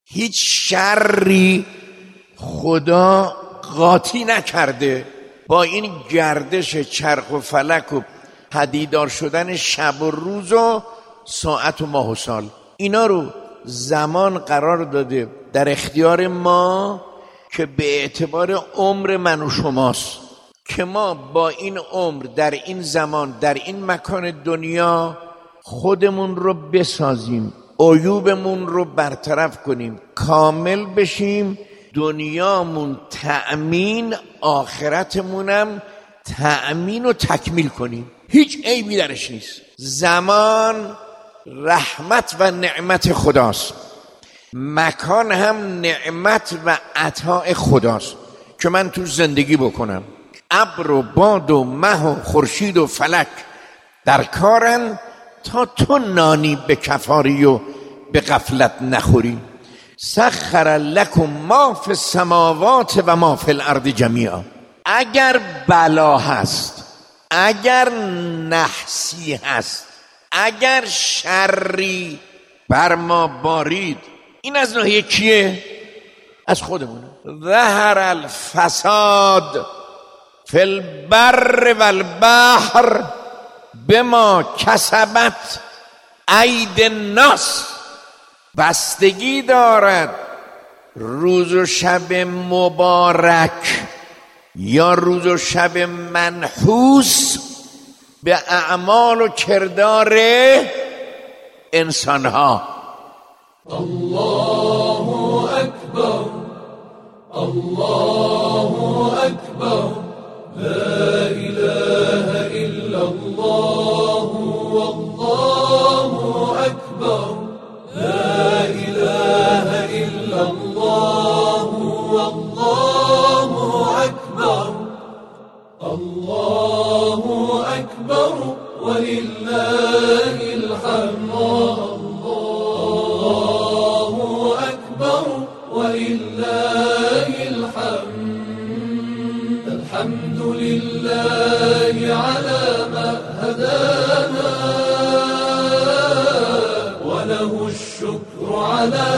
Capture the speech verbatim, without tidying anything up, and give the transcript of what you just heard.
هیچ شری خدا قاطی نکرده با این گردش چرخ و فلک و پدیدار شدن شب و روز و ساعت و ماه و سال. اینا رو زمان قرار داده در اختیار ما که به اعتبار عمر من و شماست، که ما با این عمر در این زمان در این مکان دنیا خودمون رو بسازیم، عیوبمون رو برطرف کنیم، کامل بشیم، دنیامون تأمین، آخرتمونم تأمین و تکمیل کنیم. هیچ عیبی درش نیست. زمان رحمت و نعمت خداست، مکان هم نعمت و عطاء خداست که من تو زندگی بکنم. ابر و باد و مه و خورشید و فلک در کارن تا تو نانی به کفاری و به غفلت نخوری. سخر لکم ما فی السماوات و ما فی الارض جمیعا. اگر بلا هست، اگر نحسی هست، اگر شری بر ما بارید، این از ناحیه کیه؟ از خودمونه. ظهر الفساد فی البر و البحر بما کسبت اید الناس. بستگی دارد روز و شب مبارک یا روز و شب منحوس به اعمال و کردار انسانها. الله اکبر، الله اکبر، لا اله الا الله، والله اکبر، لا اله الا الله، والله اکبر، الله اکبر ولله الحمد، الله اکبر ولله الحمد، الحمد لله على ما هدانا وله الشكر على